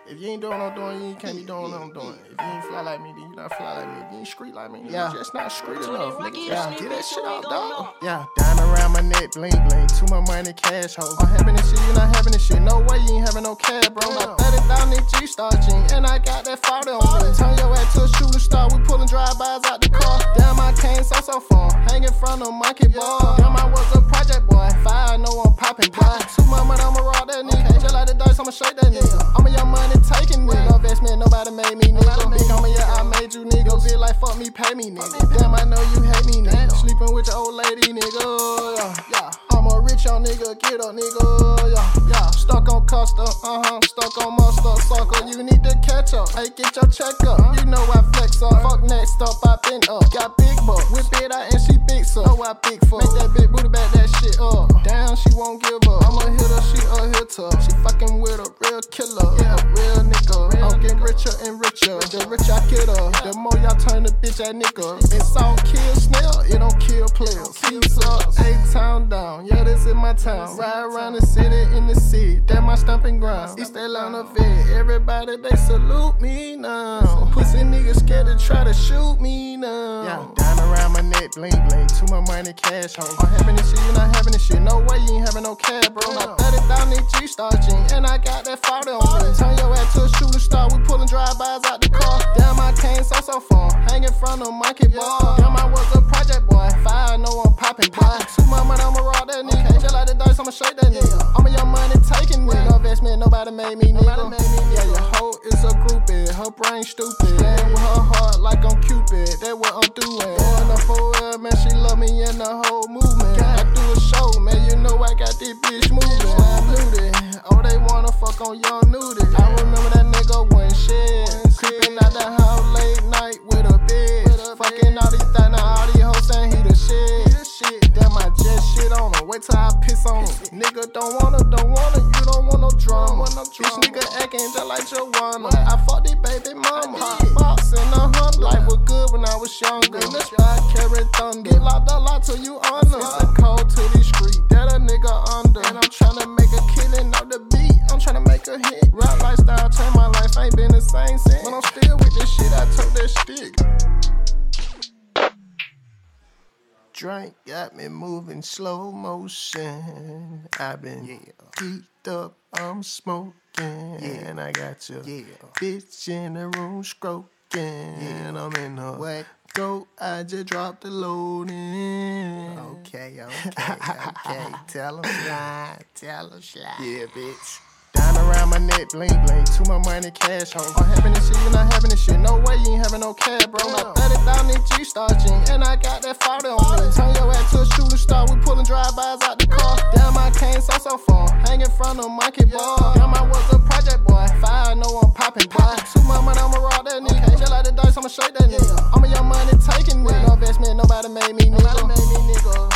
If you ain't doing what I'm doing, you can't be doing what I'm doing. If you ain't fly like me, then you not fly like me. If you ain't street like me, then you just not street enough, nigga. Get that shit out, dog. Diamond around my neck, bling bling. Too much money, cash hoe. I'm having this shit, you not having this shit. No way you ain't having no cash, bro. My 30,000 G-Star jean, and I got that 40 on me. Turn your ass to a shooting star. We pulling drive-bys out the car. Damn, I came so far. Hanging from the monkey bar. Damn, I was a project boy. Fire, I know I'm popping, boy. Too much money, I'ma rock that nigga. Just like the dice, I'ma shake that nigga. I'm a young money taking nigga. No investment, nobody made me nigga. Big on me, yeah, I made you nigga. Bitch like fuck me, pay me nigga. Damn, I know you hate me nigga. Sleeping with your old lady nigga. I'm a rich young nigga, get up nigga. Stuck on custom, stuck on mustard sucker. You need to catch up, hey, get your check up. You know I flex up, fuck next up, I been up. Got big buck, whip it out and she big up. Know I big fuck, make that big booty back that shit up. Damn, she won't give up. I'm a hitter, she a hitter. She fucking with a real killer, a real nigga. I'm getting richer and richer. The rich I get her, the more y'all turn the bitch at nigga. It's all kill snail, it don't kill players. Keeps up, A-Town down, yeah, this is my town. Ride around the city in the city, that my stomping ground. East Atlanta vet, everybody they salute me now. Pussy niggas scared to try to shoot me now. Diamond around my neck, bling bling. Too much money, cash hoe. I'm having this shit, you not having this shit. No way you ain't having no cash, bro. My 30,000 G-Star jean, and I got that 40 on me. Turn your ass to a shooting star. We pulling drive-bys out the car. Damn, I came so far. Hanging from the monkey bar. Damn, I was a project boy. Fire, I know I'm popping, boy. Too much money, I'ma rock that nigga. Just like the dice, I'ma shake that nigga. I'm a young money taking nigga. No investment, nobody made me nigga. Yeah, your hoe is a groupie. Her brain stupid. Playing with her heart like I'm Cupid. That what I'm doing. Going up for her, man, she love me in the whole movement. I do a show, man, you know I got this bitch moving. I'm nudie. Oh, they wanna fuck on young nudie. I remember that nigga when shit. Creeping out the house late night with a bitch. Fucking all these things, now all these hoes saying he the shit. Damn, I just shit on him. Wait till I piss on him. Nigga don't wanna, you don't want no drama. This nigga acting just like Joanna. I fucked this baby mama. Boxing a hunt. Life was good when I was younger. I carry thunder. Get locked up, locked till you honor. I'm cold to the street, that a nigga under. And I'm tryna make a killing off the beat. I'm tryna make a hit. Rap lifestyle changed my life, ain't been the same since. But I'm still with this shit, I took that stick. Drink got me moving slow motion. I've been geeked up, I'm smoking. And I got your bitch in the room stroking. I'm in her go, I just dropped the load in. Okay. Tell 'em slide. Yeah, bitch. Diamond around my neck, bling bling. Too much money, cash hoe. I'm having this shit, you not having this shit. No way you ain't having no cash, bro. My 30,000 G-Star jean, and I got that 40 on me. Turn your ass to a shooting star. We pulling drive-bys out the car. Damn, I came so far. Hanging from the monkey bar. Damn, I was a project boy. Fire, I know I'm popping, boy. Too much money, I'ma rock that nigga. Just like the dice, I'ma shake that nigga. I'm a young money taking nigga. No investment, nobody made me nigga.